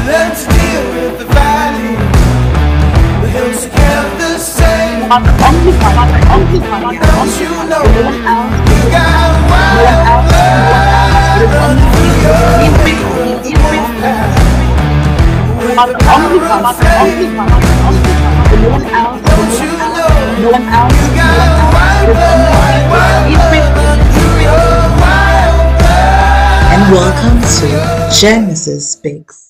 learn to deal with the valley. The hills are kept the same. Don't you know you got wild blood running through your veins? With the power of faith. Don't you know you got wild blood running through your wild blood? And welcome to Genesis Speaks.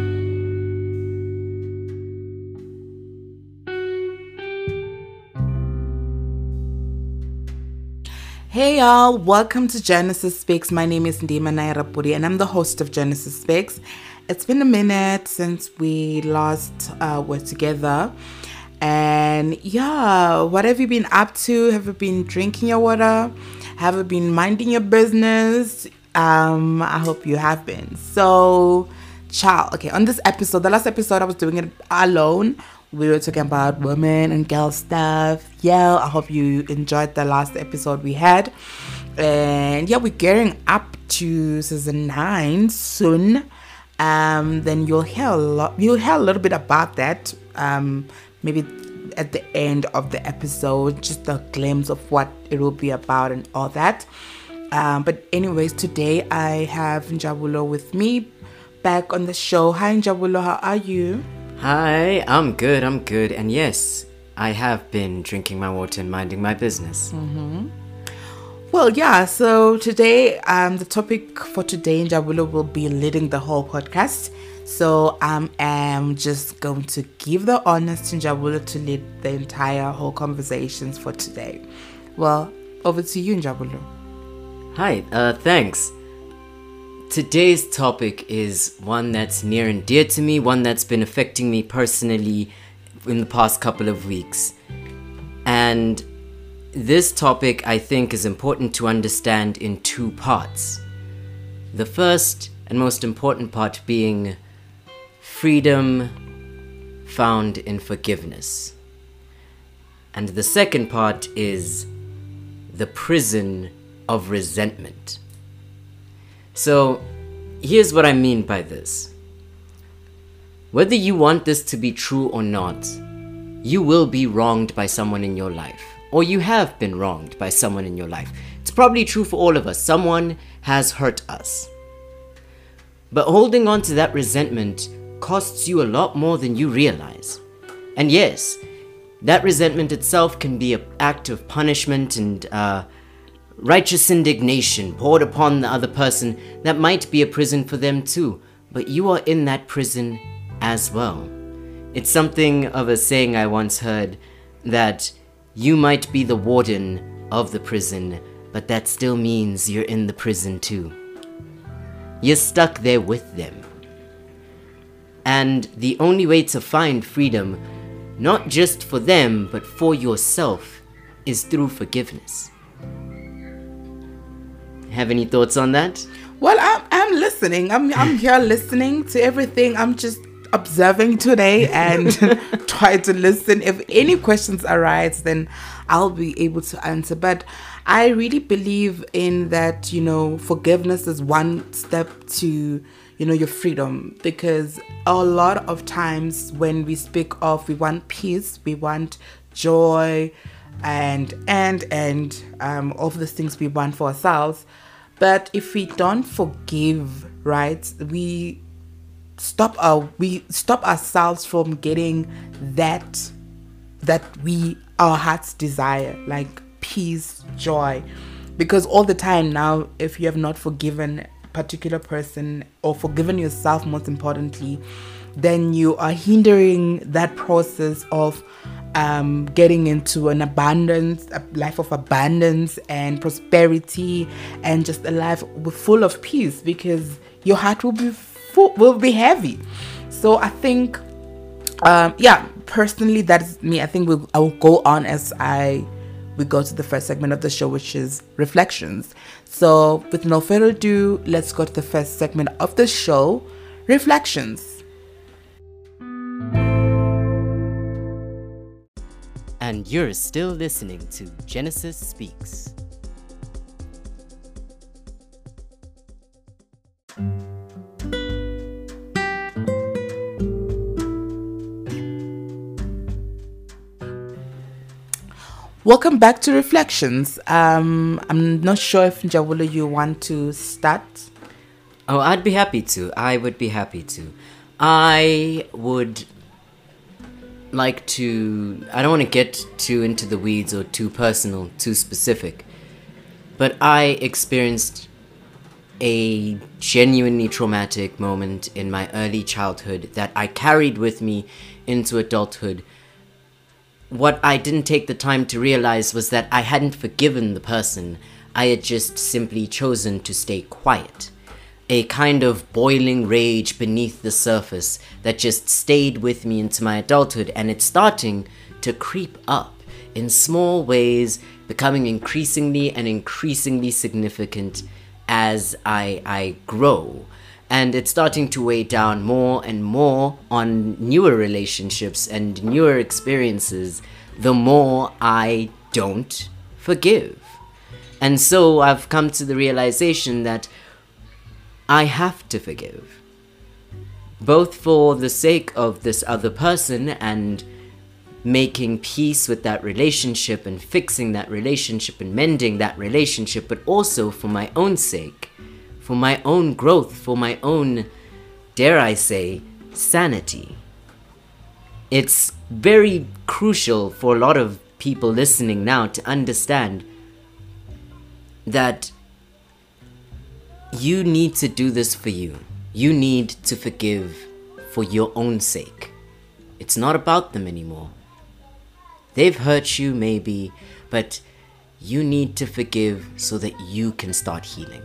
Hey y'all, welcome to Genesis Speaks. My name is Ndima Nairapuri and I'm the host of Genesis Speaks. It's been a minute since we last were together. And yeah, what have you been up to? Have you been drinking your water? Have you been minding your business? I hope you have been. So, ciao. Okay, on this episode, the last episode I was doing it alone. We were talking about women and girl stuff. Yeah, I hope you enjoyed the last episode we had. And yeah, we're gearing up to season 9 soon. Then you'll hear a little bit about that. Maybe at the end of the episode, just a glimpse of what it will be about and all that. But anyways, today I have Njabulo with me back on the show. Hi Njabulo, how are you? Hi, I'm good. And yes, I have been drinking my water and minding my business. Well, yeah, so today, the topic for today, Njabulo will be leading the whole podcast. So I am just going to give the honors to Njabulo to lead the entire whole conversations for today. Well, over to you, Njabulo. Hi, thanks. Today's topic is one that's near and dear to me, one that's been affecting me personally in the past couple of weeks. And this topic, I think, is important to understand in 2 parts. The first and most important part being freedom found in forgiveness. And the second part is the prison of resentment. So, here's what I mean by this. Whether you want this to be true or not, you will be wronged by someone in your life. Or you have been wronged by someone in your life. It's probably true for all of us. Someone has hurt us. But holding on to that resentment costs you a lot more than you realize. And yes, that resentment itself can be an act of punishment and righteous indignation poured upon the other person that might be a prison for them too, but you are in that prison as well. It's something of a saying I once heard that you might be the warden of the prison, but that still means you're in the prison too. You're stuck there with them. And the only way to find freedom, not just for them, but for yourself, is through forgiveness. Have any thoughts on that? Well, I'm listening. I'm here listening to everything. I'm just observing today and try to listen. If any questions arise, then I'll be able to answer. But I really believe in that, forgiveness is one step to, your freedom. Because a lot of times when we speak of, we want peace, we want joy, and all of the things we want for ourselves. But if we don't forgive, right, we stop ourselves from getting that our hearts desire, like peace, joy. Because all the time now, if you have not forgiven a particular person or forgiven yourself, most importantly, then you are hindering that process of getting into a life of abundance and prosperity, and just a life full of peace, because your heart will be heavy. So I think, personally, that is me. I think I will go on as we go to the first segment of the show, which is reflections. So with no further ado, let's go to the first segment of the show, reflections. And you're still listening to Genesis Speaks. Welcome back to Reflections. I'm not sure if Njawulo, you want to start. Oh, I'd be happy to. I would be happy to. I would like to... I don't want to get too into the weeds or too personal, too specific. But I experienced a genuinely traumatic moment in my early childhood that I carried with me into adulthood. What I didn't take the time to realize was that I hadn't forgiven the person. I had just simply chosen to stay quiet. A kind of boiling rage beneath the surface that just stayed with me into my adulthood, and it's starting to creep up in small ways, becoming increasingly and increasingly significant as I grow. And it's starting to weigh down more and more on newer relationships and newer experiences the more I don't forgive. And so I've come to the realization that I have to forgive. Both for the sake of this other person and making peace with that relationship and fixing that relationship and mending that relationship, but also for my own sake, for my own growth, for my own, dare I say, sanity. It's very crucial for a lot of people listening now to understand that you need to do this for you. You need to forgive for your own sake. It's not about them anymore. They've hurt you maybe, but you need to forgive so that you can start healing.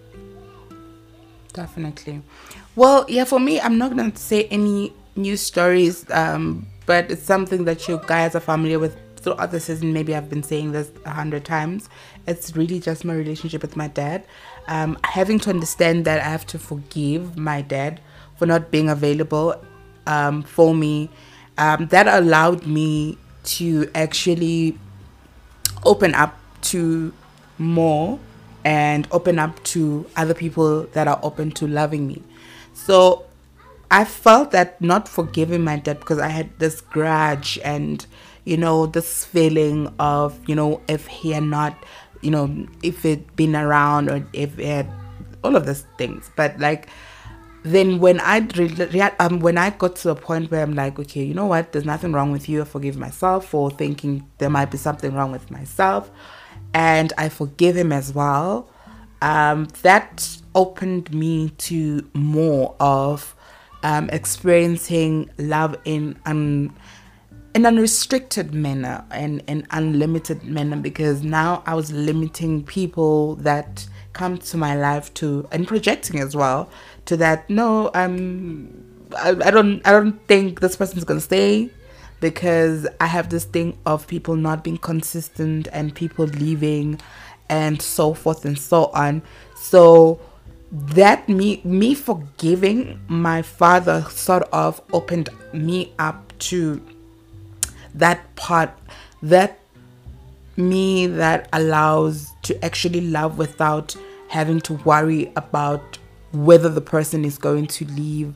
Definitely. Well, yeah, for me, I'm not going to say any new stories, but it's something that you guys are familiar with throughout the season. Maybe I've been saying this 100 times. It's really just my relationship with my dad. Having to understand that I have to forgive my dad for not being available for me. That allowed me to actually open up to more and open up to other people that are open to loving me. So I felt that not forgiving my dad, because I had this grudge and, this feeling of, if he had not, if he'd been around or if he had all of these things. But then when I got to a point where I'm like, okay, you know what? There's nothing wrong with you. I forgive myself for thinking there might be something wrong with myself. And I forgive him as well. That opened me to more of experiencing love in an unrestricted manner and an unlimited manner, because now I was limiting people that come to my life to, and projecting as well to that. No, I don't think this person's gonna stay, because I have this thing of people not being consistent and people leaving and so forth and so on. So that me forgiving my father sort of opened me up to that part, that me that allows to actually love without having to worry about whether the person is going to leave.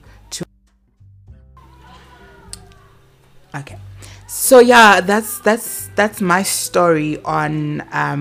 Okay, so yeah, that's my story on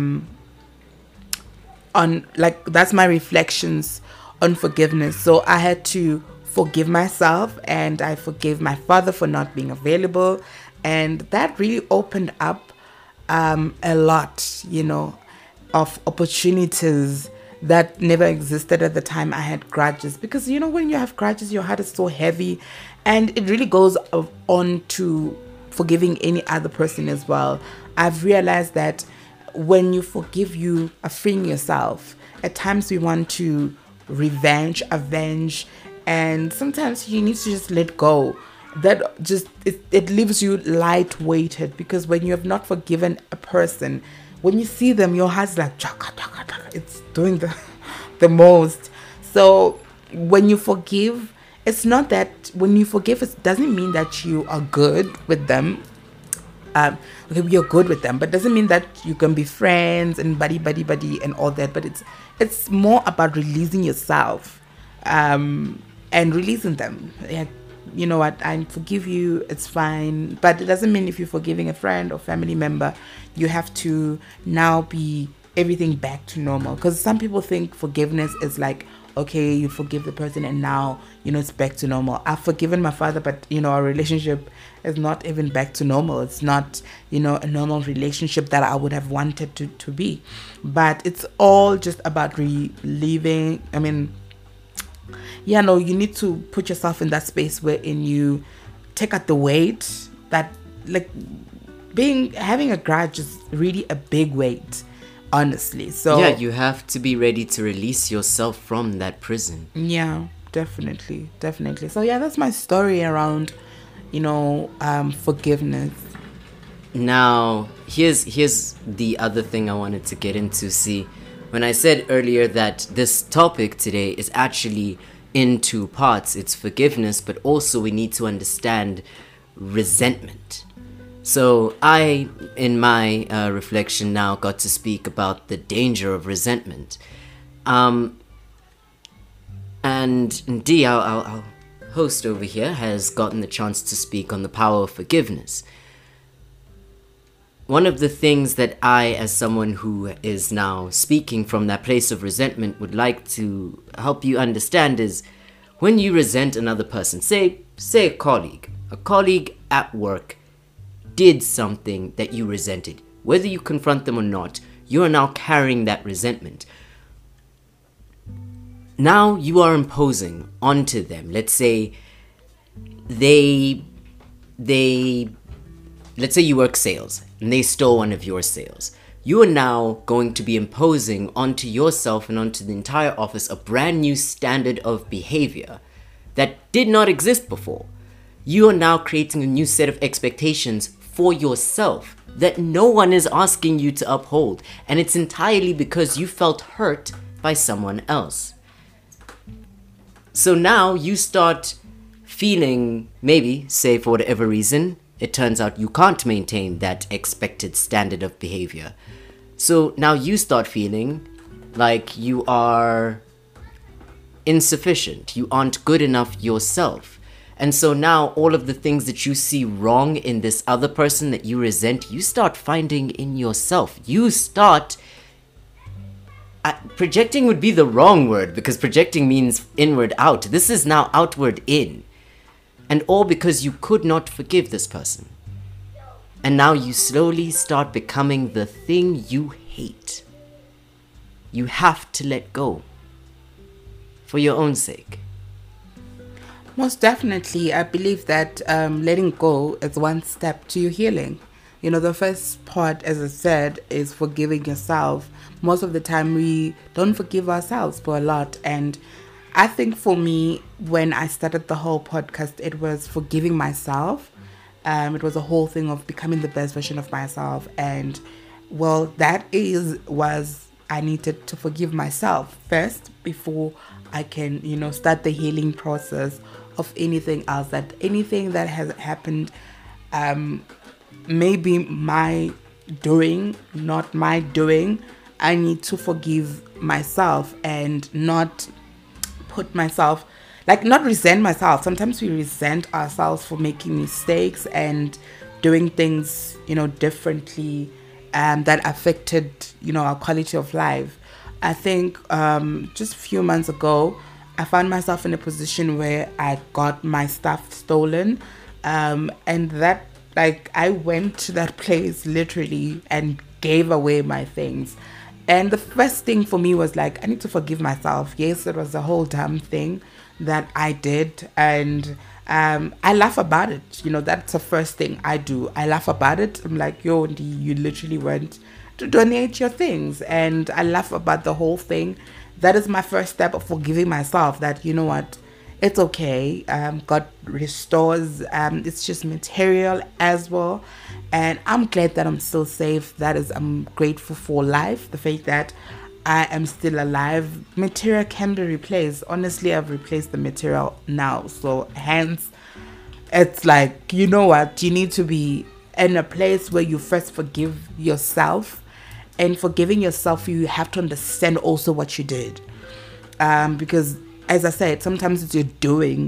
that's my reflections on forgiveness. So I had to forgive myself, and I forgave my father for not being available, and that really opened up a lot, of opportunities that never existed at the time I had grudges. Because when you have grudges, your heart is so heavy, and it really goes on to forgiving any other person as well. I've realized that when you forgive, you are freeing yourself. At times we want to avenge, and sometimes you need to just let go. That just it leaves you light-weighted, because when you have not forgiven a person, when you see them, your heart's like it's doing the most. So when you forgive, it's not that when you forgive, it doesn't mean that you are good with them. Okay, you're good with them, but doesn't mean that you can be friends and buddy and all that. But it's more about releasing yourself and releasing them. Yeah, you know what, I forgive you, it's fine. But it doesn't mean if you're forgiving a friend or family member, you have to now be everything back to normal. Because some people think forgiveness is like, okay, you forgive the person and now, you know, it's back to normal. I've forgiven my father, but, you know, our relationship is not even back to normal. It's not, you know, a normal relationship that I would have wanted to be. But it's all just about relieving. I mean, yeah, no, you need to put yourself in that space wherein you take out the weight that, like, having a grudge is really a big weight, honestly. So yeah, you have to be ready to release yourself from that prison. yeah, definitely. So yeah, that's my story around, you know, forgiveness. Now, here's the other thing I wanted to get into. See, when I said earlier that this topic today is actually in two parts, it's forgiveness, but also we need to understand resentment. So I, in my reflection now, got to speak about the danger of resentment. And Dee, our host over here, has gotten the chance to speak on the power of forgiveness. One of the things that I, as someone who is now speaking from that place of resentment, would like to help you understand is when you resent another person, say a colleague at work did something that you resented, whether you confront them or not, you are now carrying that resentment. Now you are imposing onto them. Let's say let's say you work sales and they stole one of your sales. You are now going to be imposing onto yourself and onto the entire office a brand new standard of behavior that did not exist before. You are now creating a new set of expectations for yourself that no one is asking you to uphold, and it's entirely because you felt hurt by someone else. So now you start feeling, maybe, say for whatever reason, it turns out you can't maintain that expected standard of behavior. So now you start feeling like you are insufficient, you aren't good enough yourself. And so now all of the things that you see wrong in this other person that you resent, you start finding in yourself. You start... projecting would be the wrong word, because projecting means inward out. This is now outward in. And all because you could not forgive this person. And now you slowly start becoming the thing you hate. You have to let go. For your own sake. Most definitely, I believe that letting go is one step to your healing. You know, the first part, as I said, is forgiving yourself. Most of the time, we don't forgive ourselves for a lot. And I think for me, when I started the whole podcast, it was forgiving myself. It was a whole thing of becoming the best version of myself. And, well, was I needed to forgive myself first before I can, you know, start the healing process of anything else. Anything that has happened, maybe my doing, not my doing. I need to forgive myself and not put myself, like, not resent myself. Sometimes we resent ourselves for making mistakes and doing things, you know, differently, that affected, you know, our quality of life. I think just a few months ago, I found myself in a position where I got my stuff stolen, and that, like, I went to that place literally and gave away my things. And the first thing for me was like, I need to forgive myself. Yes, it was a whole damn thing that I did, and I laugh about it. You know, that's the first thing I do. I laugh about it. I'm like, yo, you literally went to donate your things, and I laugh about the whole thing. That is my first step of forgiving myself, that, you know what, it's okay. God restores. It's just material as well. And I'm glad that I'm still safe. I'm grateful for life. The fact that I am still alive. Material can be replaced. Honestly, I've replaced the material now. So hence, it's like, you know what, you need to be in a place where you first forgive yourself. And forgiving yourself, you have to understand also what you did. Because, as I said, sometimes it's your doing,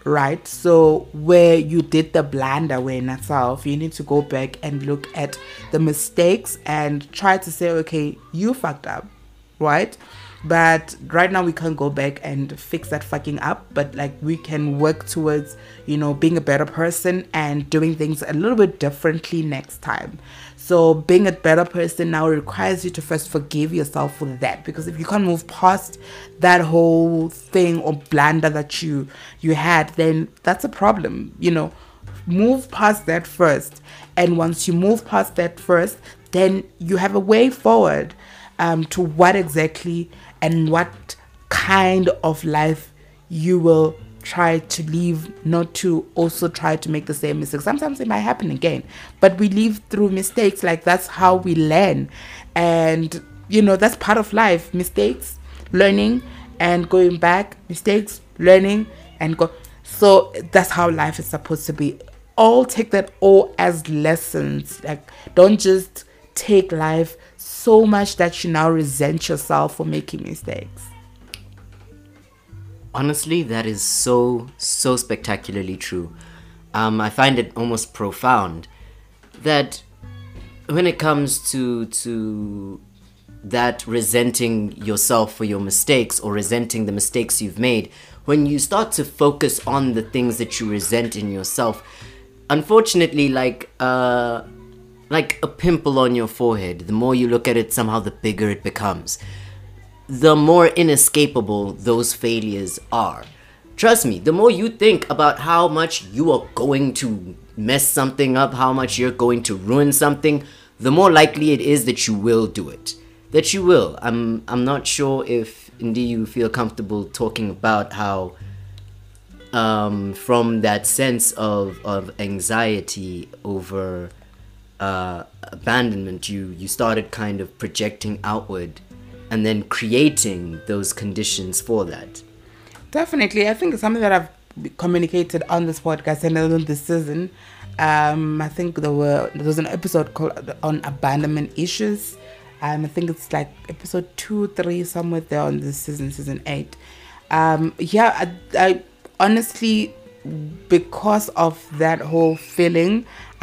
right? So where you did the blunder when yourself, you need to go back and look at the mistakes and try to say, okay, you fucked up, right? But right now we can't go back and fix that fucking up, but like we can work towards, being a better person and doing things a little bit differently next time. So being a better person now requires you to first forgive yourself for that, because if you can't move past that whole thing or blunder that you had, then that's a problem. Move past that first, and once you move past that first, then you have a way forward to what exactly and what kind of life you will try to live, not to also try to make the same mistake. Sometimes it might happen again, but we live through mistakes. Like, that's how we learn, and that's part of life. Mistakes, learning, and going back. Mistakes, learning, and go. So that's how life is supposed to be. All take that all as lessons. Like, don't just take life so much that you now resent yourself for making mistakes. Honestly, that is so spectacularly true. I find it almost profound that when it comes to that resenting yourself for your mistakes or resenting the mistakes you've made, when you start to focus on the things that you resent in yourself, unfortunately, like a pimple on your forehead, the more you look at it, somehow the bigger it becomes. The more inescapable those failures are. Trust me, the more you think about how much you are going to mess something up, how much you're going to ruin something, the more likely it is that you will do it. That you will. I'm not sure if indeed you feel comfortable talking about how from that sense of anxiety over abandonment, you started kind of projecting outward and then creating those conditions for that. Definitely. I think it's something that I've communicated on this podcast and on this season. I think there was an episode called on abandonment issues. I think it's like episode 2, 3, somewhere there on this season 8. I honestly, because of that whole feeling,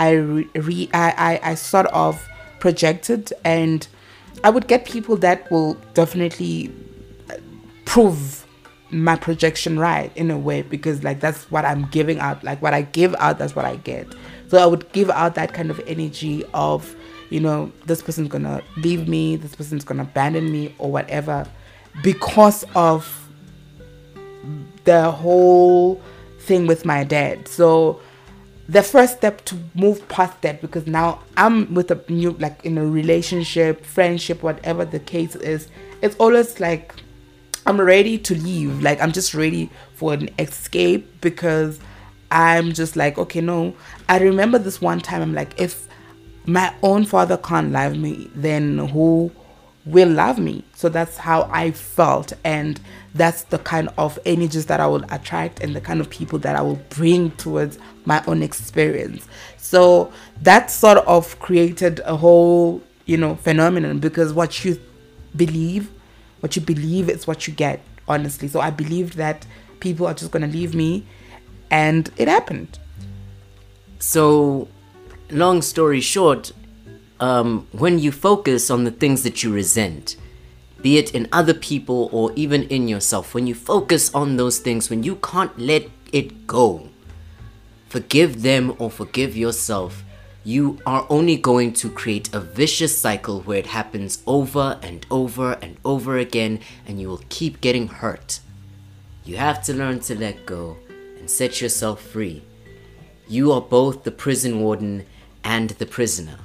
I sort of projected, and I would get people that will definitely prove my projection right in a way, because like that's what I'm giving out. Like what I give out, that's what I get. So I would give out that kind of energy of, this person's gonna leave me, this person's gonna abandon me or whatever, because of the whole thing with my dad. So the first step to move past that, because now I'm with a new, like in a relationship, friendship, whatever the case is, it's always like I'm ready to leave. Like I'm just ready for an escape, because I'm just like, okay, no. I remember this one time, I'm like, if my own father can't love me, then who will love me? So that's how I felt, and that's the kind of energies that I will attract and the kind of people that I will bring towards my own experience. So that sort of created a whole phenomenon, because what you believe is what you get, honestly. So I believed that people are just gonna leave me, and it happened. So long story short, when you focus on the things that you resent, be it in other people or even in yourself, when you focus on those things, when you can't let it go, forgive them or forgive yourself, you are only going to create a vicious cycle where it happens over and over and over again, and you will keep getting hurt. You have to learn to let go and set yourself free. You are both the prison warden and the prisoner.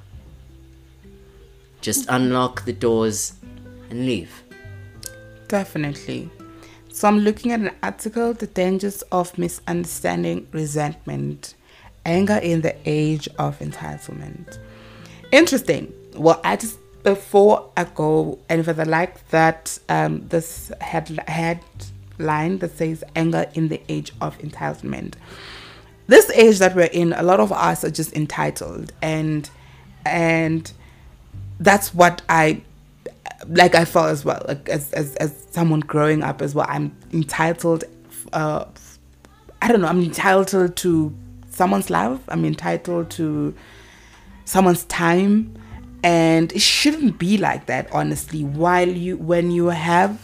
Just unlock the doors and leave. Definitely. So I'm looking at an article, The Dangers of Misunderstanding, Resentment, Anger in the Age of Entitlement. Interesting. Well, before I go any further, like that, this headline that says Anger in the Age of Entitlement. This age that we're in, a lot of us are just entitled, and that's what I felt as well, like as someone growing up as well. I'm entitled. I don't know, I'm entitled to someone's love. I'm entitled to someone's time. And it shouldn't be like that, honestly. When you have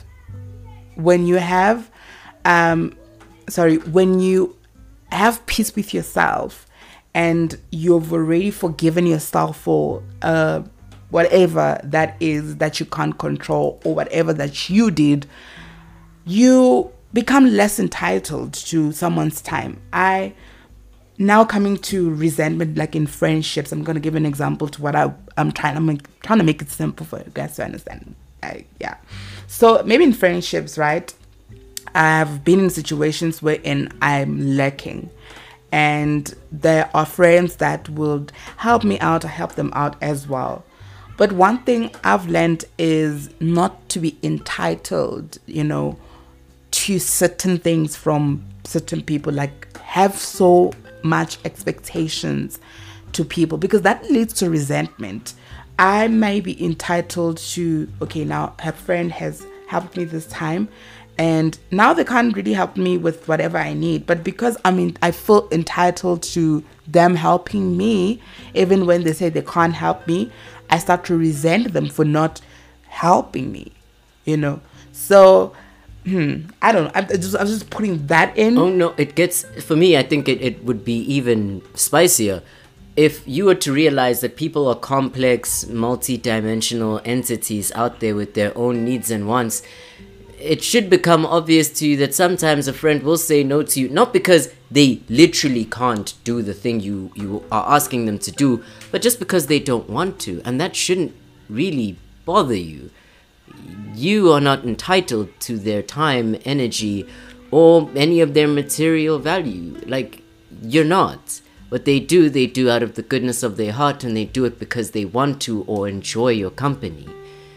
peace with yourself and you've already forgiven yourself for whatever that is that you can't control, or whatever that you did, you become less entitled to someone's time. Now coming to resentment, like in friendships, I'm going to give an example to what I'm trying to make it simple for you guys to understand. So maybe in friendships, right? I've been in situations wherein I'm lacking, and there are friends that would help me out, or help them out as well. But one thing I've learned is not to be entitled, to certain things from certain people, like have so much expectations to people, because that leads to resentment. I may be entitled to, okay, now her friend has helped me this time, and now they can't really help me with whatever I need, but because I feel entitled to them helping me, even when they say they can't help me, I start to resent them for not helping me, so I don't know. I'm just putting that in. Oh no, for me, I think it would be even spicier if you were to realize that people are complex, multi-dimensional entities out there with their own needs and wants. It should become obvious to you that sometimes a friend will say no to you, not because they literally can't do the thing you are asking them to do, but just because they don't want to, and that shouldn't really bother you. You are not entitled to their time, energy, or any of their material value. Like, you're not. What they do out of the goodness of their heart, and they do it because they want to or enjoy your company.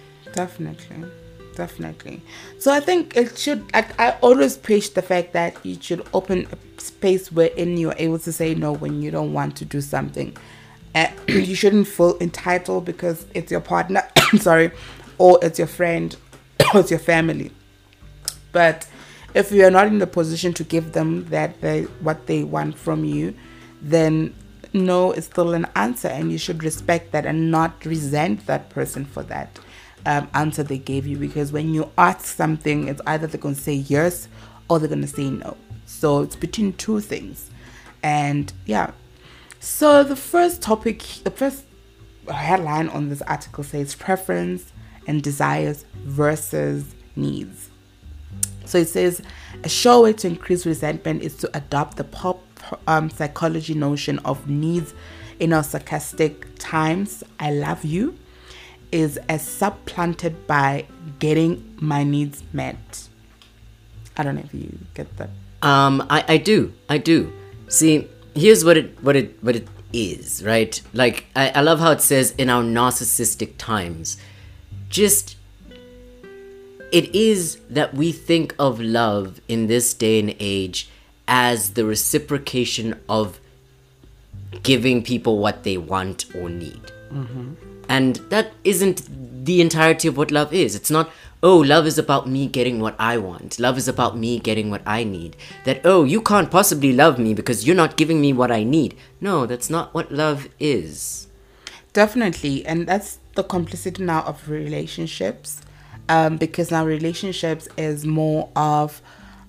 Definitely. So I think it should, I always preach the fact that you should open a space wherein you're able to say no when you don't want to do something. You shouldn't feel entitled because it's your partner, or it's your friend, or it's your family. But if you are not in the position to give them what they want from you, then no is still an answer, and you should respect that and not resent that person for that answer they gave you. Because when you ask something, it's either they're going to say yes or they're going to say no. So it's between two things. And yeah. So the first headline on this article says preference and desires versus needs. So it says a sure way to increase resentment is to adopt the pop psychology notion of needs in our sarcastic times. I love you is as supplanted by getting my needs met. I don't know if you get that. I do. See, here's what it is, right? Like, I love how it says in our narcissistic times. Just, it is that we think of love in this day and age as the reciprocation of giving people what they want or need. Mm-hmm. And that isn't the entirety of what love is. It's not, oh, love is about me getting what I want. Love is about me getting what I need. That, oh, you can't possibly love me because you're not giving me what I need. No, that's not what love is. Definitely. And that's the complicity now of relationships. Because now relationships is more of,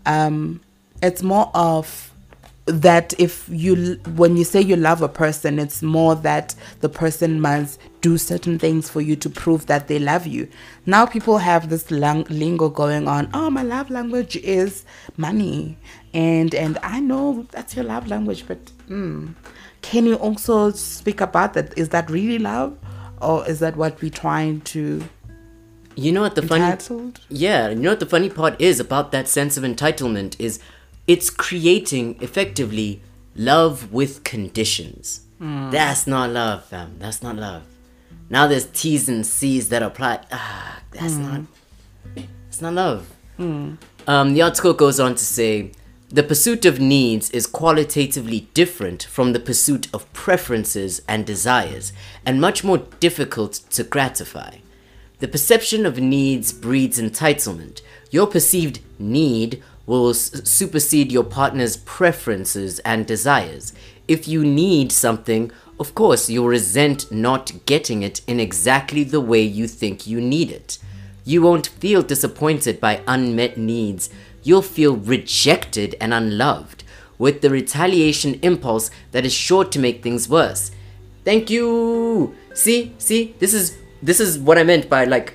that when you say you love a person, it's more that the person must do certain things for you to prove that they love you. Now people have this lingo going on. Oh, my love language is money, and I know that's your love language, but can you also speak about that? Is that really love, or is that what we're trying to? You know what the funny part is about that sense of entitlement is. It's creating, effectively, love with conditions. That's not love, fam. That's not love. Now there's T's and C's that apply. That's not love. The article goes on to say, the pursuit of needs is qualitatively different from the pursuit of preferences and desires, and much more difficult to gratify. The perception of needs breeds entitlement. Your perceived need will supersede your partner's preferences and desires. If you need something, of course, you'll resent not getting it in exactly the way you think you need it. You won't feel disappointed by unmet needs. You'll feel rejected and unloved, with the retaliation impulse that is sure to make things worse. Thank you. See, this is what I meant by like,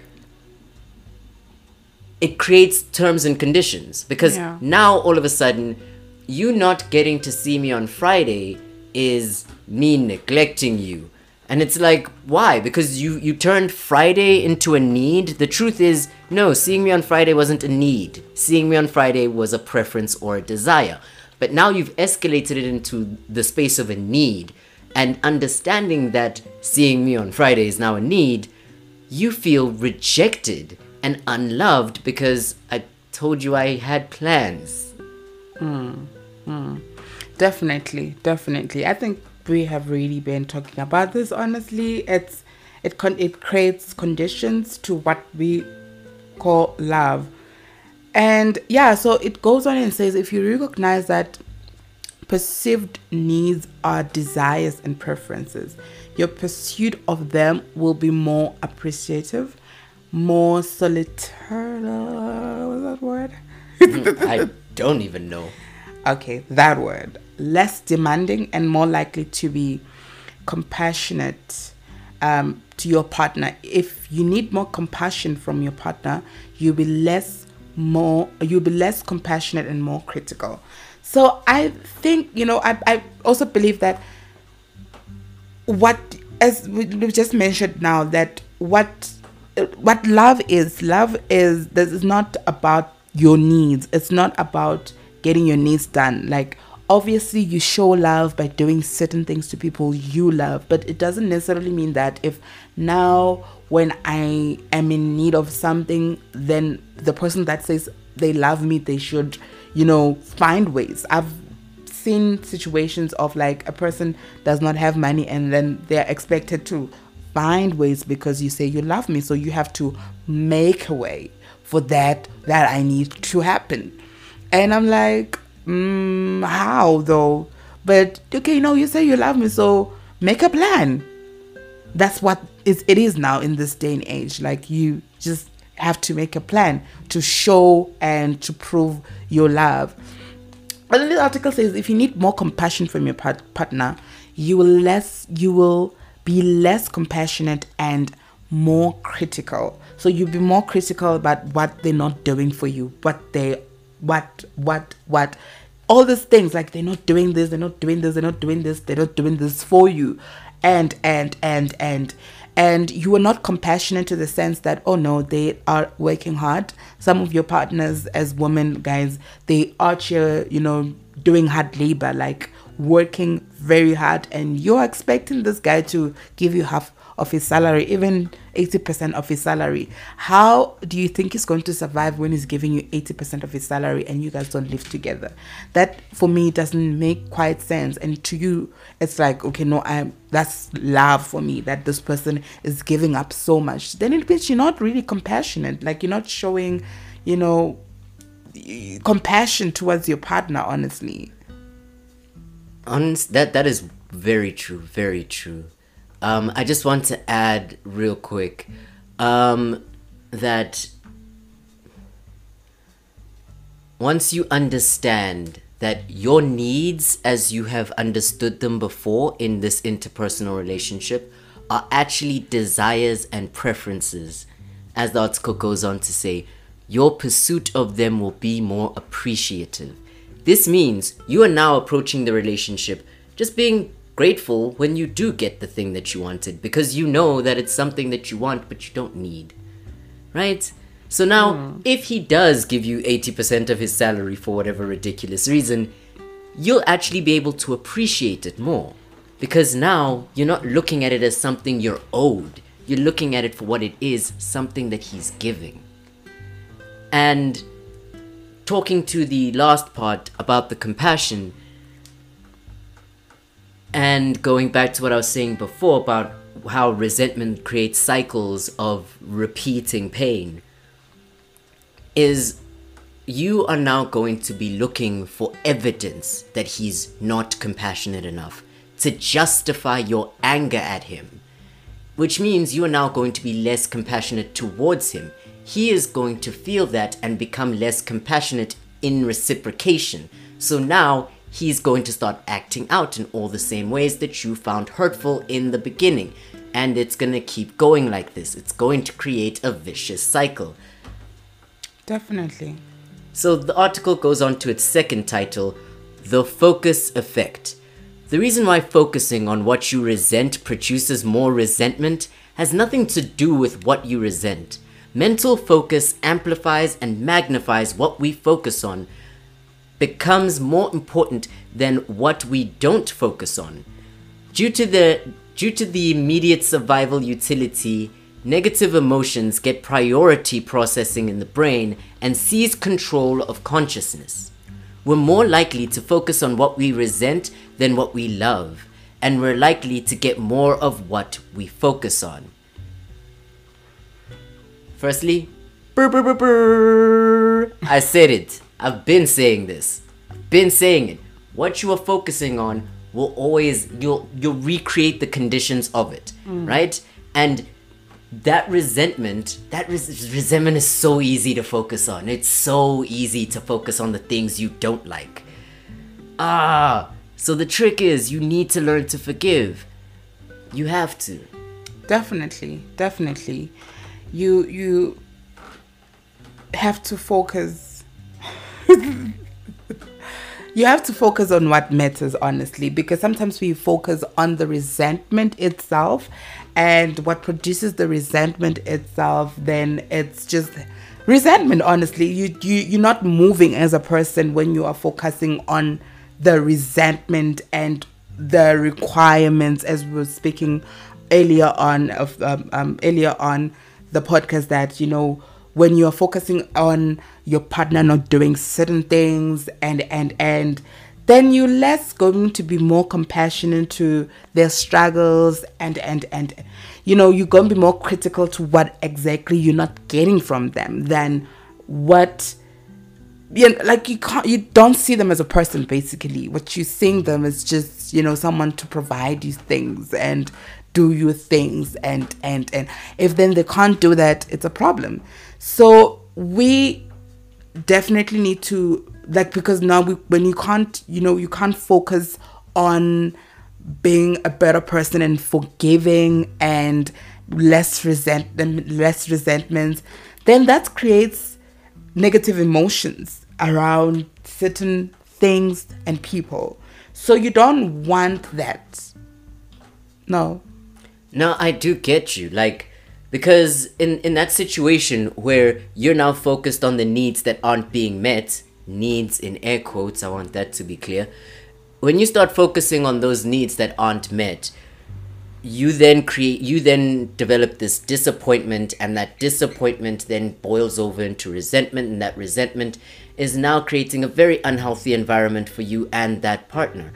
it creates terms and conditions, because now all of a sudden you not getting to see me on Friday is me neglecting you. And it's like, why? Because you turned Friday into a need? The truth is, no, seeing me on Friday wasn't a need. Seeing me on Friday was a preference or a desire. But now you've escalated it into the space of a need. And understanding that seeing me on Friday is now a need, you feel rejected and unloved because I told you I had plans. Definitely. I think we have really been talking about this. Honestly, it creates conditions to what we call love. And yeah, so it goes on and says, if you recognize that perceived needs are desires and preferences, your pursuit of them will be more appreciative, more solitary. What's that word? I don't even know. Okay, that word. Less demanding and more likely to be compassionate to your partner. If you need more compassion from your partner, you'll be less compassionate and more critical. So I think, I also believe that as we've just mentioned now, that what love is, this is not about your needs. It's not about getting your needs done. Like, obviously you show love by doing certain things to people you love, but it doesn't necessarily mean that if now when I am in need of something, then the person that says they love me, they should, find ways. I've seen situations of like a person does not have money and then they're expected to find ways because you say you love me, so you have to make a way for that I need to happen. And I'm like, how though? But okay, you say you love me, so make a plan. That's what it is now in this day and age. Like, you just have to make a plan to show and to prove your love. But then the article says, if you need more compassion from your partner, you will be less compassionate and more critical. So you'll be more critical about what they're not doing for you, what all these things, like they're not doing this, they're not doing this, they're not doing this, they're not doing this for you, and you are not compassionate to the sense that, oh no, they are working hard. Some of your partners as women, guys, they are here, doing hard labor, like working very hard, and you're expecting this guy to give you half of his salary, even 80% of his salary. How do you think he's going to survive when he's giving you 80% of his salary and you guys don't live together? That for me doesn't make quite sense. And to you, it's like, okay, no, that's love for me, that this person is giving up so much. Then it means you're not really compassionate. Like, you're not showing, compassion towards your partner, honestly. That is very true, very true. I just want to add real quick that once you understand that your needs, as you have understood them before in this interpersonal relationship, are actually desires and preferences, as the article goes on to say, your pursuit of them will be more appreciative. This means you are now approaching the relationship just being grateful when you do get the thing that you wanted, because you know that it's something that you want but you don't need, right? So now, if he does give you 80% of his salary for whatever ridiculous reason, you'll actually be able to appreciate it more, because now you're not looking at it as something you're owed. You're looking at it for what it is, something that he's giving. And talking to the last part about the compassion, and going back to what I was saying before about how resentment creates cycles of repeating pain, is you are now going to be looking for evidence that he's not compassionate enough to justify your anger at him, which means you are now going to be less compassionate towards him. He is going to feel that and become less compassionate in reciprocation. So now he's going to start acting out in all the same ways that you found hurtful in the beginning. And it's going to keep going like this. It's going to create a vicious cycle. Definitely. So the article goes on to its second title, The Focus Effect. The reason why focusing on what you resent produces more resentment has nothing to do with what you resent. Mental focus amplifies and magnifies what we focus on, becomes more important than what we don't focus on. Due to the immediate survival utility, negative emotions get priority processing in the brain and seize control of consciousness. We're more likely to focus on what we resent than what we love, and we're likely to get more of what we focus on. Firstly, I said it. I've been saying this. I've been saying it. What you are focusing on will always, you'll recreate the conditions of it, right? And that resentment is so easy to focus on. It's so easy to focus on the things you don't like. So the trick is you need to learn to forgive. You have to. Definitely. You have to focus. You have to focus on what matters, honestly, because sometimes we focus on the resentment itself, and what produces the resentment itself, then it's just resentment, honestly. You're not moving as a person when you are focusing on the resentment and the requirements, as we were speaking earlier on the podcast, that, you know, when you're focusing on your partner not doing certain things and then you're less going to be more compassionate to their struggles and you know, you're going to be more critical to what exactly you're not getting from them than what, you know, like you don't see them as a person. Basically what you seeing them is just, you know, someone to provide you things and do your things, and if then they can't do that, it's a problem. So we definitely need to, like, because now when you can't, you know, you can't focus on being a better person and forgiving and less resentments, then that creates negative emotions around certain things and people. So you don't want that. No, I do get you. Like, because in that situation where you're now focused on the needs that aren't being met, needs in air quotes, I want that to be clear. When you start focusing on those needs that aren't met, you then develop this disappointment, and that disappointment then boils over into resentment, and that resentment is now creating a very unhealthy environment for you and that partner.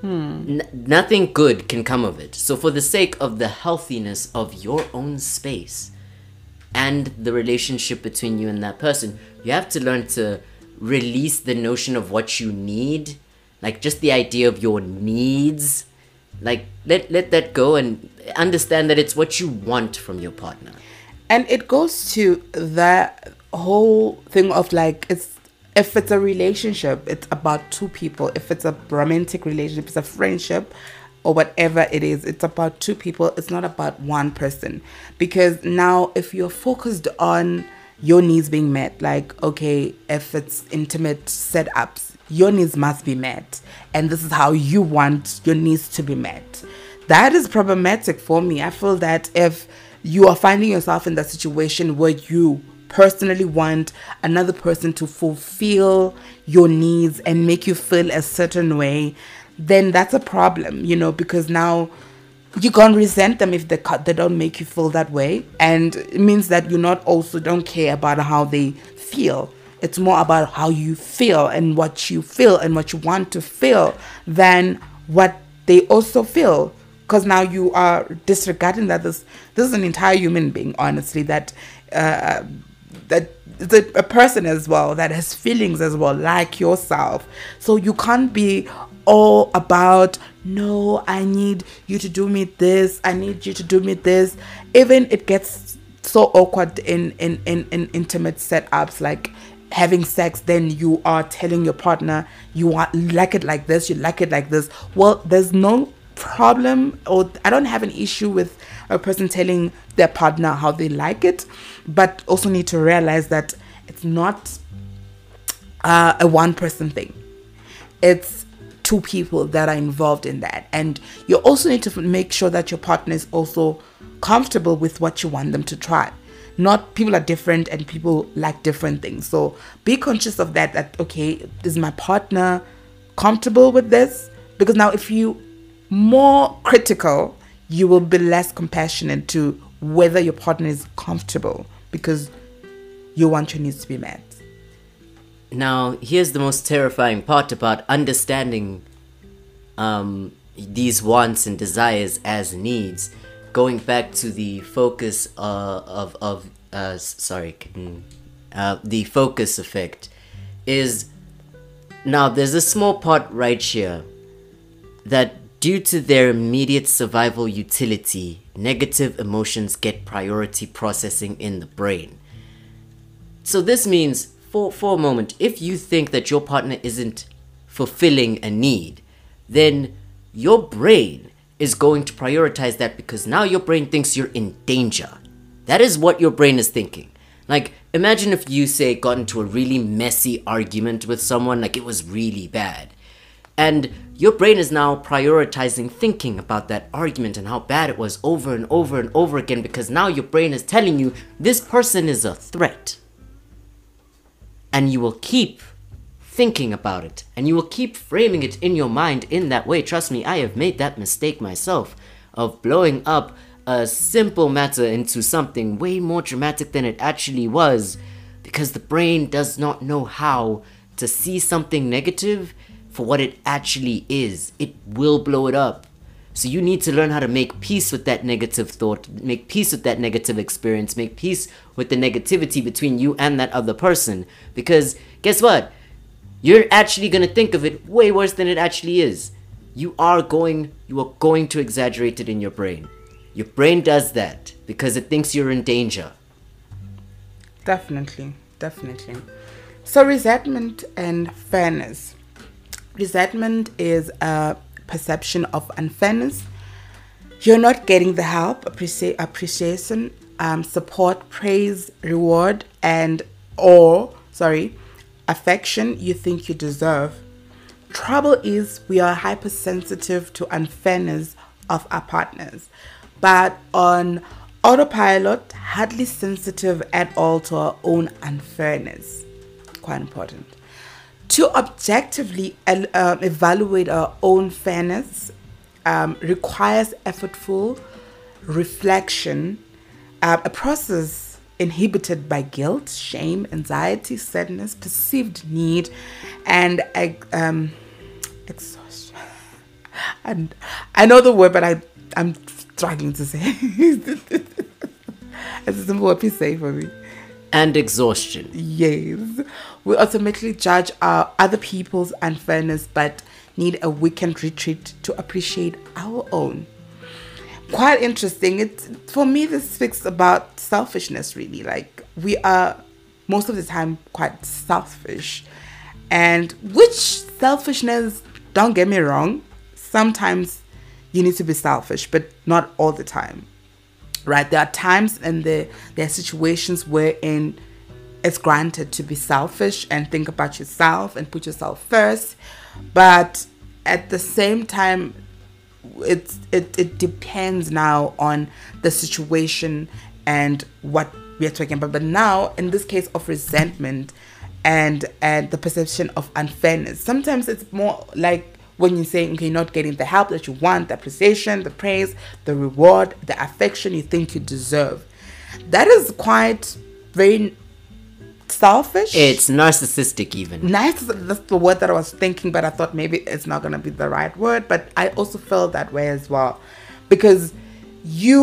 Nothing good can come of it. So for the sake of the healthiness of your own space and the relationship between you and that person, you have to learn to release the notion of what you need, like just the idea of your needs. Like let that go and understand that it's what you want from your partner. And it goes to the whole thing of, like, if it's a relationship, it's about two people. If it's a romantic relationship, it's a friendship or whatever it is, it's about two people. It's not about one person. Because now if you're focused on your needs being met, like, okay, if it's intimate setups, your needs must be met, and this is how you want your needs to be met, that is problematic for me. I feel that if you are finding yourself in that situation where you personally want another person to fulfill your needs and make you feel a certain way, then that's a problem, you know, because now you can't resent them if they don't make you feel that way. And it means that you don't care about how they feel. It's more about how you feel and what you feel and what you want to feel than what they also feel. Because now you are disregarding that this is an entire human being, honestly, that that it's a person as well that has feelings as well, like yourself. So you can't be all about, no, I need you to do me this, I need you to do me this. Even it gets so awkward in intimate setups, like having sex, then you are telling your partner you like it like this, you like it like this. Well, there's no problem, or I don't have an issue with a person telling their partner how they like it, but also need to realize that it's not a one person thing. It's two people that are involved in that, and you also need to make sure that your partner is also comfortable with what you want them to try. Not, people are different and people like different things, so be conscious of that okay, is my partner comfortable with this? Because now if you more critical, you will be less compassionate to whether your partner is comfortable, because you want your needs to be met. Now, here's the most terrifying part about understanding these wants and desires as needs. Going back to the focus the focus effect, is now there's a small part right here that due to their immediate survival utility, negative emotions get priority processing in the brain. So this means, for a moment, if you think that your partner isn't fulfilling a need, then your brain is going to prioritize that, because now your brain thinks you're in danger. That is what your brain is thinking. Like, imagine if you, say, got into a really messy argument with someone, like it was really bad. And your brain is now prioritizing thinking about that argument and how bad it was over and over and over again, because now your brain is telling you this person is a threat. And you will keep thinking about it, and you will keep framing it in your mind in that way. Trust me, I have made that mistake myself, of blowing up a simple matter into something way more dramatic than it actually was, because the brain does not know how to see something negative for what it actually is. It will blow it up. So you need to learn how to make peace with that negative thought, make peace with that negative experience, make peace with the negativity between you and that other person. Because guess what? You're actually going to think of it way worse than it actually is. You are going to exaggerate it in your brain. Your brain does that because it thinks you're in danger. Definitely. So resentment and fairness. Resentment is a perception of unfairness. You're not getting the help, appreciation, support, praise, reward, affection you think you deserve. Trouble is, we are hypersensitive to unfairness of our partners, but on autopilot, hardly sensitive at all to our own unfairness. Quite important. To objectively evaluate our own fairness requires effortful reflection, a process inhibited by guilt, shame, anxiety, sadness, perceived need, and exhaustion. And I know the word, but I'm struggling to say. It's a simple word, please say for me. And exhaustion. Yes. We ultimately judge our other people's unfairness, but need a weekend retreat to appreciate our own. Quite interesting. For me, this speaks about selfishness, really. Like, we are most of the time quite selfish, and which selfishness, don't get me wrong, sometimes you need to be selfish, but not all the time, right? There are times and there are situations wherein it's granted to be selfish and think about yourself and put yourself first, but at the same time, it depends now on the situation and what we are talking about. But now, in this case of resentment and the perception of unfairness, sometimes it's more like when you're saying, okay, you're not getting the help that you want, the appreciation, the praise, the reward, the affection you think you deserve. That is quite very selfish. It's narcissistic even. Nice, that's the word that I was thinking, but I thought maybe it's not going to be the right word. But I also felt that way as well, because you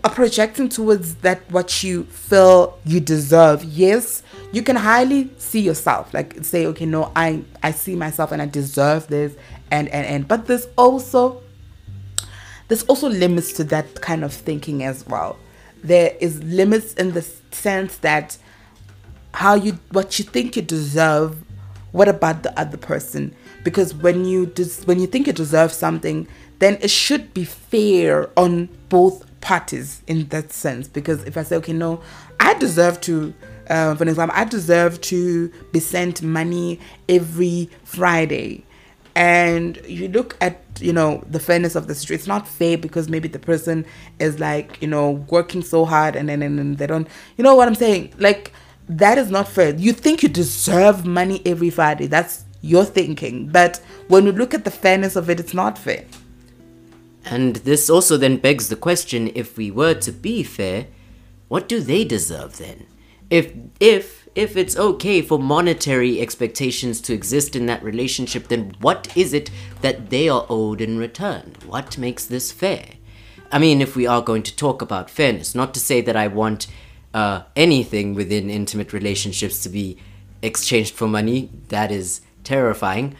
are projecting towards that what you feel you deserve. Yes, you can highly see yourself, like say, okay, no, I see myself and I deserve this, and but there's also limits to that kind of thinking as well. There is limits in the sense that what you think you deserve, what about the other person? Because when you think you deserve something, then it should be fair on both parties in that sense. Because if I say, okay, no, I deserve to, for example, I deserve to be sent money every Friday, and you look at, the fairness of the situation, it's not fair because maybe the person is like, working so hard and then they don't, you know what I'm saying? Like, that is not fair. You think you deserve money every Friday. That's your thinking. But when you look at the fairness of it, it's not fair. And this also then begs the question, if we were to be fair, what do they deserve then? If it's okay for monetary expectations to exist in that relationship, then what is it that they are owed in return? What makes this fair? I mean, if we are going to talk about fairness, not to say that I want anything within intimate relationships to be exchanged for money. That is terrifying.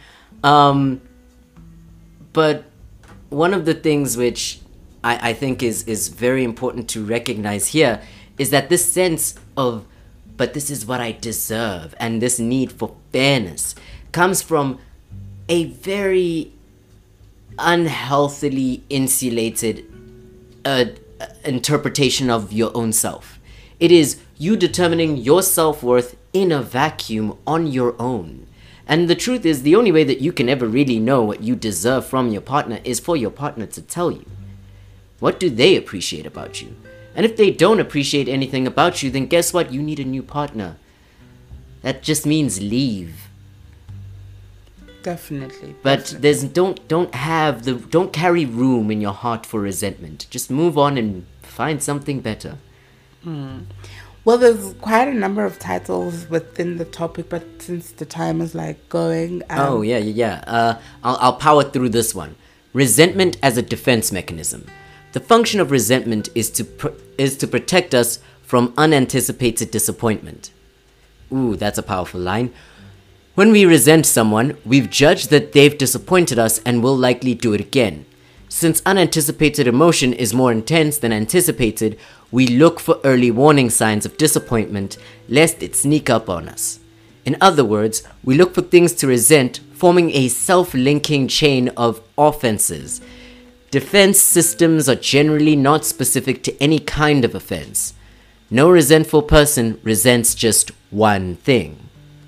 But one of the things which I think is very important to recognize here is that this sense of, but this is what I deserve, and this need for fairness comes from a very unhealthily insulated interpretation of your own self. It is you determining your self-worth in a vacuum on your own. And the truth is, the only way that you can ever really know what you deserve from your partner is for your partner to tell you. What do they appreciate about you? And if they don't appreciate anything about you, then guess what? You need a new partner. That just means leave. Definitely. But there's don't carry room in your heart for resentment. Just move on and find something better. Well, there's quite a number of titles within the topic, but since the time is like going, I'll power through this one. Resentment as a defense mechanism. The function of resentment is to protect us from unanticipated disappointment. Ooh, that's a powerful line. When we resent someone, we've judged that they've disappointed us and will likely do it again. Since unanticipated emotion is more intense than anticipated, we look for early warning signs of disappointment lest it sneak up on us. In other words, we look for things to resent, forming a self-linking chain of offenses. Defense systems are generally not specific to any kind of offense. No resentful person resents just one thing.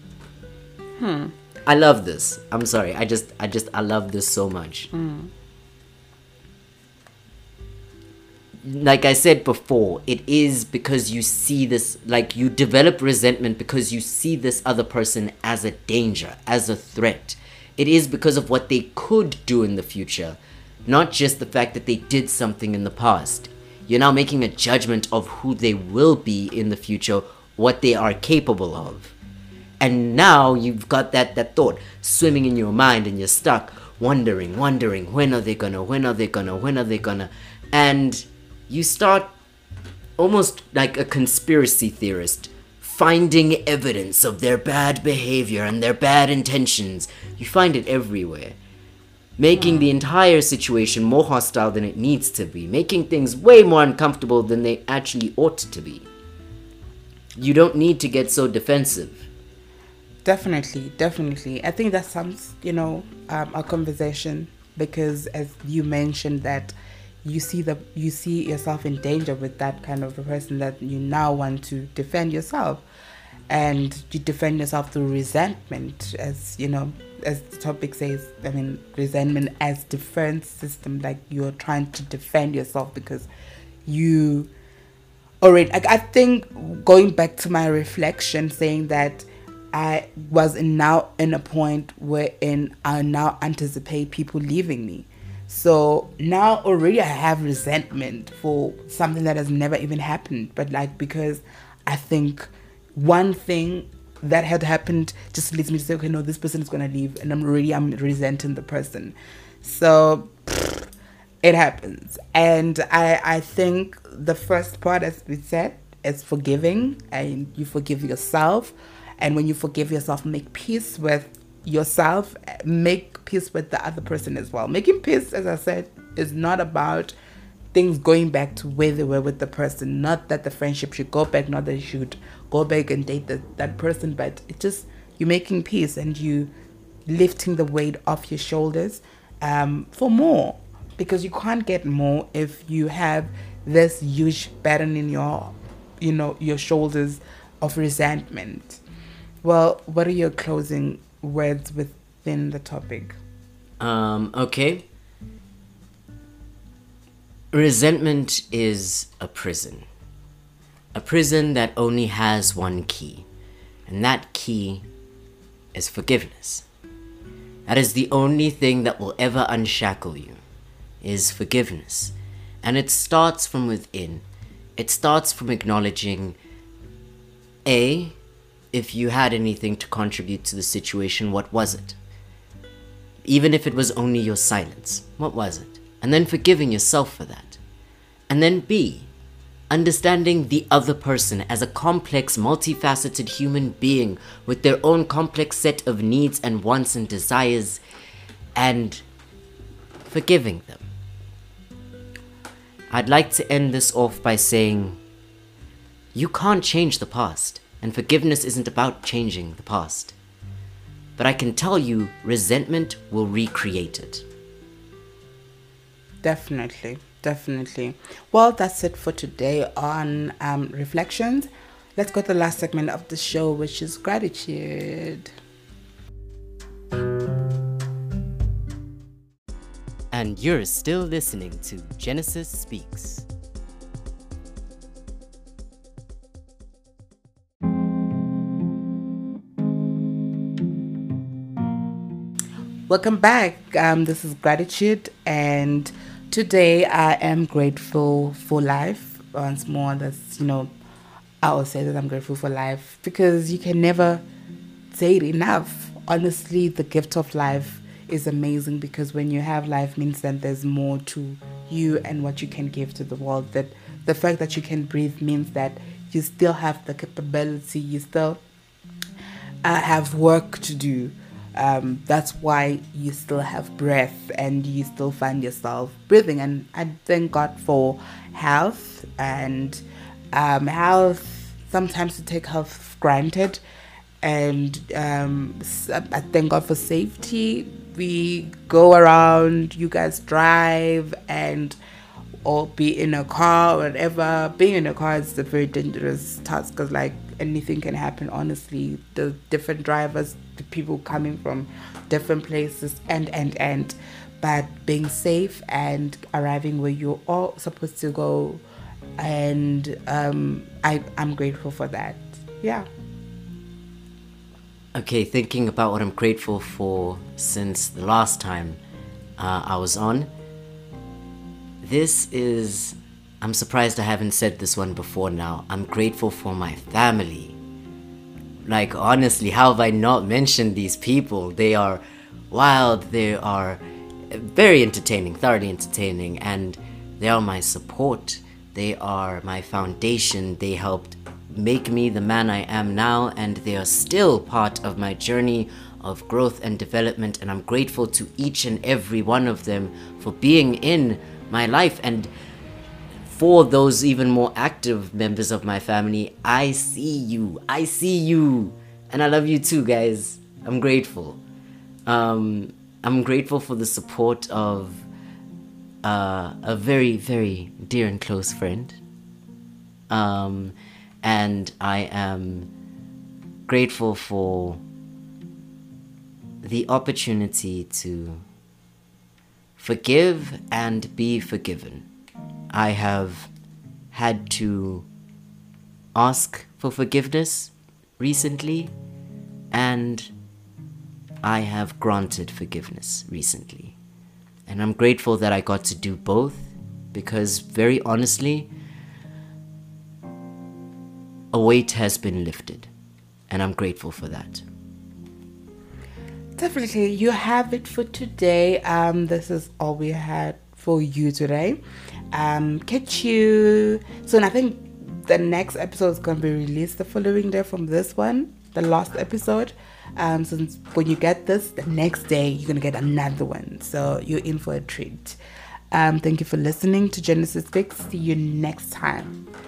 I love this. I'm sorry. I love this so much. Like I said before, it is because you see this, like you develop resentment because you see this other person as a danger, as a threat. It is because of what they could do in the future, not just the fact that they did something in the past. You're now making a judgment of who they will be in the future, what they are capable of. And now you've got that thought swimming in your mind and you're stuck wondering, when are they gonna? And you start almost like a conspiracy theorist, finding evidence of their bad behavior and their bad intentions. You find it everywhere, making the entire situation more hostile than it needs to be, making things way more uncomfortable than they actually ought to be. You don't need to get so defensive. Definitely. I think that sounds, a conversation, because as you mentioned that you see yourself in danger with that kind of a person, that you now want to defend yourself, and you defend yourself through resentment, as as the topic says. I mean, resentment as defense system, like you're trying to defend yourself because you already, I think, going back to my reflection, saying that I was now in a point wherein I now anticipate people leaving me. So now already I have resentment for something that has never even happened. But because I think one thing that had happened just leads me to say, okay, no, this person is going to leave. And I'm resenting the person. So It happens. And I think the first part, as we said, is forgiving, and you forgive yourself. And when you forgive yourself, make peace with yourself, make peace with the other person as well. Making peace, as I said, is not about things going back to where they were with the person. Not that the friendship should go back, not that you should go back and date that person, but it just, you're making peace and you lifting the weight off your shoulders for more, because you can't get more if you have this huge burden in your, your shoulders of resentment. Well, what are your closing words within the topic? Okay. Resentment is a prison. A prison that only has one key. And that key is forgiveness. That is the only thing that will ever unshackle you, is forgiveness. And it starts from within. It starts from acknowledging, A, if you had anything to contribute to the situation, what was it? Even if it was only your silence, what was it? And then forgiving yourself for that. And then B, understanding the other person as a complex, multifaceted human being with their own complex set of needs and wants and desires, and forgiving them. I'd like to end this off by saying, you can't change the past, and forgiveness isn't about changing the past. But I can tell you, resentment will recreate it. Definitely. Well, that's it for today on Reflections. Let's go to the last segment of the show, which is gratitude. And you're still listening to Genesis Speaks. Welcome back. This is Gratitude, and today I am grateful for life. Once more, that's, I will say that I'm grateful for life, because you can never say it enough. Honestly, the gift of life is amazing, because when you have life means that there's more to you and what you can give to the world. That the fact that you can breathe means that you still have the capability, you still have work to do. That's why you still have breath and you still find yourself breathing. And I thank God for health. And health, sometimes we take health for granted. And I thank God for safety. We go around, you guys drive, or be in a car, whatever. Being in a car is a very dangerous task, because anything can happen. Honestly, the different drivers, the people coming from different places, and but being safe and arriving where you're all supposed to go, and I'm grateful for that. Yeah. Okay, thinking about what I'm grateful for since the last time I was on. I'm surprised I haven't said this one before now. I'm grateful for my family. Honestly, how have I not mentioned these people? They are wild, they are very entertaining, thoroughly entertaining, and they are my support. They are my foundation. They helped make me the man I am now, and they are still part of my journey of growth and development, and I'm grateful to each and every one of them for being in my life. And for those even more active members of my family, I see you, and I love you too, guys. I'm grateful. I'm grateful for the support of a very, very dear and close friend. And I am grateful for the opportunity to forgive and be forgiven. I have had to ask for forgiveness recently, and I have granted forgiveness recently. And I'm grateful that I got to do both, because very honestly, a weight has been lifted, and I'm grateful for that. Definitely, you have it for today. This is all we had for you today. Catch you soon. I think the next episode is going to be released the following day from this one, the last episode. Since when you get this, the next day you're going to get another one. So you're in for a treat. Thank you for listening to Genesis Speaks. See you next time.